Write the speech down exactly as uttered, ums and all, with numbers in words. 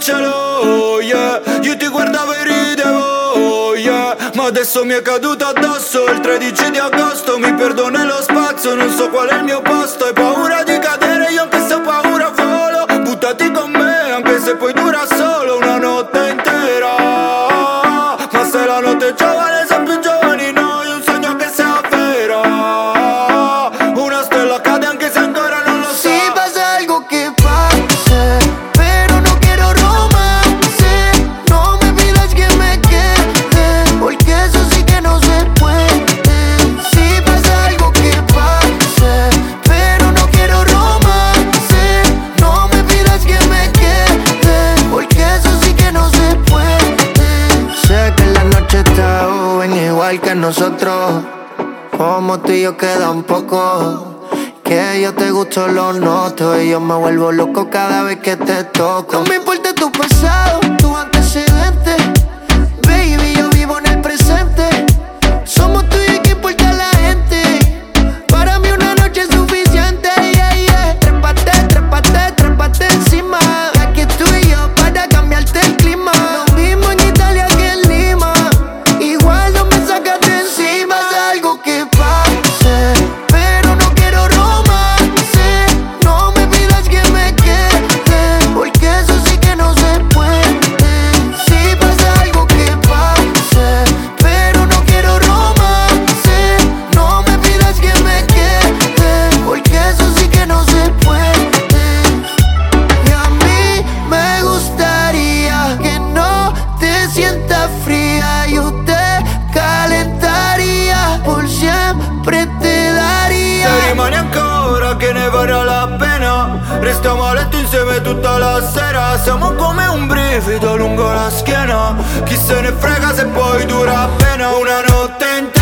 cielo, yeah. Io ti guardavo e ridevo, yeah. Ma adesso mi è caduto addosso il tredici di agosto. Mi perdo nello spazio, non so qual è il mio posto. Hai paura di cadere, io anche se ho paura volo. Buttati con me, anche se poi dura solo una notte intera. Ma se la notte è giovane, siamo più giovani noi. Un sogno che si avvera. Una stella cade anche se ancora non lo so. Si pasa algo que pase, pero no quiero romance. No me pidas que me quede, porque eso sí que no se puede. Si pasa algo que pase, pero no quiero romance. No me pidas que me quede, porque eso sí que no se puede. Sé que la noche está joven igual que nosotros. Como tú y yo queda un poco. Que yo te gusto, lo noto. Y yo me vuelvo loco cada vez que te toco. No me importa tu pasado, tus antecedentes. Baby, yo vivo en el presente. Somos tú y que importa la gente. Para mí una noche es suficiente, yeah, yeah. Trépate, trépate, trépate encima. Aquí tú y yo para cambiarte el clima. Lo mismo en Italia que en Lima. Igual no me sacas de encima. Es algo que pase, pero no quiero romance. No me pidas que me quede, porque eso sí que no se puede. Si pasa algo que pase, pero no quiero romance. No me pidas que me quede, porque eso sí que no se puede. Y a mí me gustaría que no te sientas fría. Yo te calentaría, por siempre te daría. Se rimani ancora che ne varrà la pena. Restiamo a letto insieme tutta la sera. Siamo come un brivido lungo la schiena. Chi se ne frega se poi dura appena una notte intera.